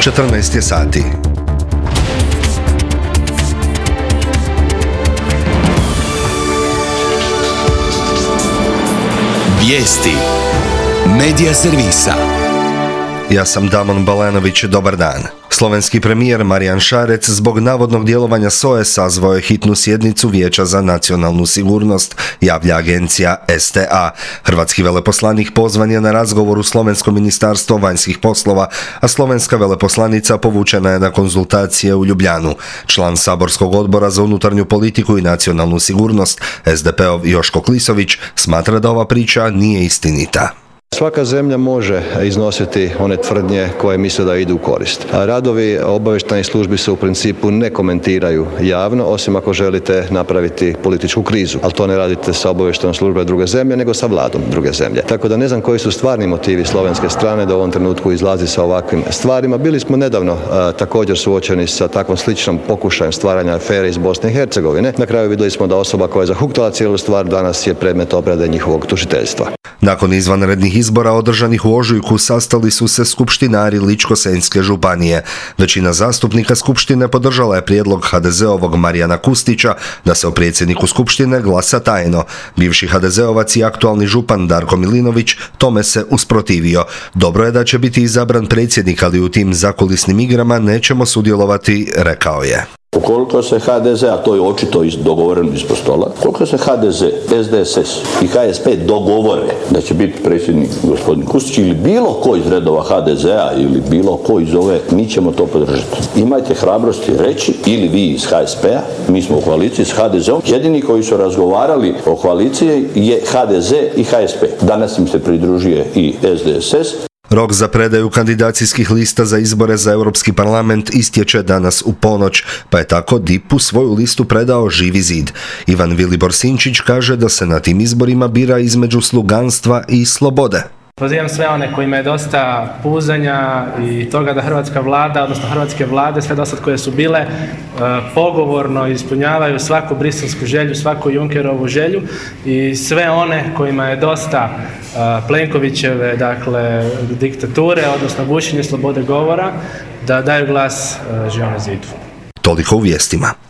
14 je sati. Vijesti Medija servisa. Ja sam Damon Balenović, dobar dan. Slovenski premijer Marijan Šarec zbog navodnog djelovanja SOA-e sazvao je hitnu sjednicu Vijeća za nacionalnu sigurnost, javlja agencija STA. Hrvatski veleposlanik pozvan je na razgovor u Slovensko ministarstvo vanjskih poslova, a slovenska veleposlanica povučena je na konzultacije u Ljubljanu. Član saborskog odbora za unutarnju politiku i nacionalnu sigurnost, SDP-ov Joško Klisović, smatra da ova priča nije istinita. Svaka zemlja može iznositi one tvrdnje koje misle da idu u korist. Radovi obavještajnih službi se u principu ne komentiraju javno, osim ako želite napraviti političku krizu. Ali to ne radite sa obavještajnom službom druge zemlje, nego sa vladom druge zemlje. Tako da ne znam koji su stvarni motivi slovenske strane da u ovom trenutku izlazi sa ovakvim stvarima. Bili smo nedavno također suočeni sa takvom sličnom pokušajem stvaranja afere iz Bosne i Hercegovine. Na kraju vidjeli smo da osoba koja je zahuktala cijelu stvar danas je predmet obrade njihovog tužiteljstva. Nakon izvanrednih izbora održanih u ožujku sastali su se skupštinari Ličko-senjske županije. Većina zastupnika skupštine podržala je prijedlog HDZ-ovog Marijana Kustića da se o predsjedniku skupštine glasa tajno. Bivši HDZ-ovac i aktualni župan Darko Milinović tome se usprotivio. Dobro je da će biti izabran predsjednik, ali u tim zakulisnim igrama nećemo sudjelovati, rekao je. Ukoliko se HDZ, a to je očito dogovoreno ispod stola, ukoliko se HDZ, SDSS i HSP dogovore da će biti predsjednik gospodin Kustić ili bilo ko iz redova HDZ-a ili bilo ko iz ove, mi ćemo to podržati. Imajte hrabrosti reći, ili vi iz HSP-a, mi smo u koaliciji s HDZ-om, jedini koji su razgovarali o koaliciji je HDZ i HSP. Danas im se pridružuje i SDSS. Rok za predaju kandidacijskih lista za izbore za Europski parlament istječe danas u ponoć, pa je tako DIP-u svoju listu predao Živi zid. Ivan Vilibor Sinčić kaže da se na tim izborima bira između sluganstva i slobode. Pozivam sve one kojima je dosta puzanja i toga da hrvatska vlada, odnosno hrvatske vlade, sve dosad koje su bile, pogovorno ispunjavaju svaku briselsku želju, svaku Junckerovu želju, i sve one kojima je dosta Plenkovićeve, dakle, diktature, odnosno gušenje slobode govora, da daju glas Živome zidu. Toliko u vijestima.